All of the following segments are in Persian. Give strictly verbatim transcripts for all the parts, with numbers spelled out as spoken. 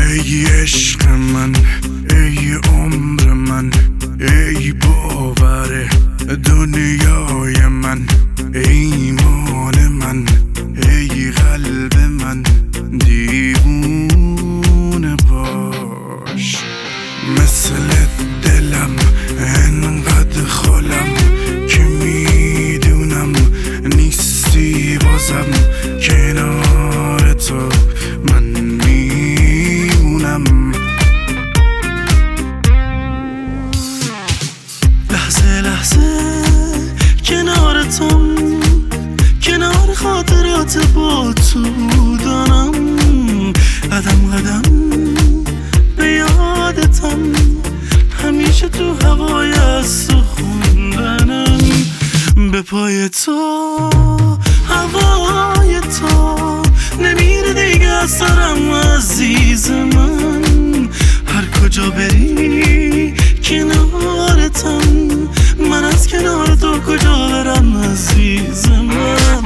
ای عشق من، ای عمر من، ای باور دنیای من، ای ایمان من، ای قلب من، دیوونه باش. مثل دلم انقدر خالم که میدونم نیستی بازم کنار تو من میمونم. لحظه لحظه کنارتم، کنار خاطرات با تو دارم، قدم قدم به یادتم، همیشه تو هوای از تو خوندنم. به پای تو هوای تو نمیره دیگه از سرم عزیز من. هر کجا بری کنارتم، من از کنار تو کجا برم عزیز من.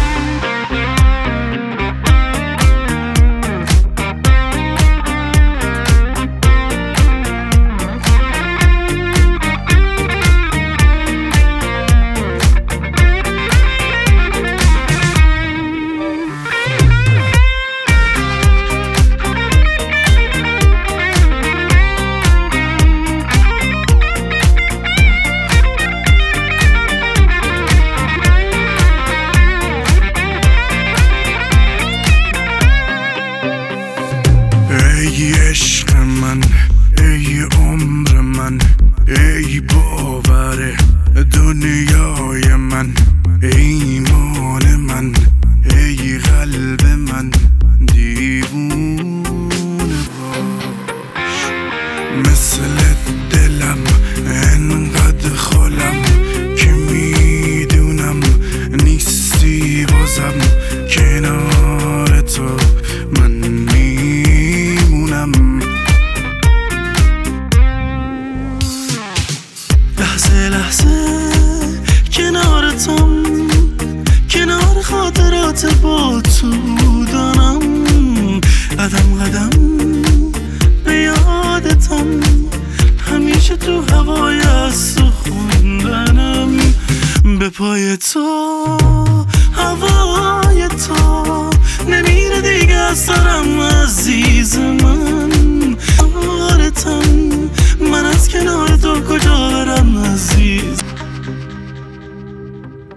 ای عشق من، ای عمر من، ای باور دنیای من، ای ایمان من، ای قلب من، دیوونه باش. مثل دلم انقدر خالم که میدونم نیستی بازم کنار تو من میمونم. لحظه لحظه کنارتم، کنار خاطرات با تو دارم، قدم قدم به یادتم، همیشه تو هوای از تو خوندنم. به پای تو هوای تو نمیره دیگه از سرم عزیز من.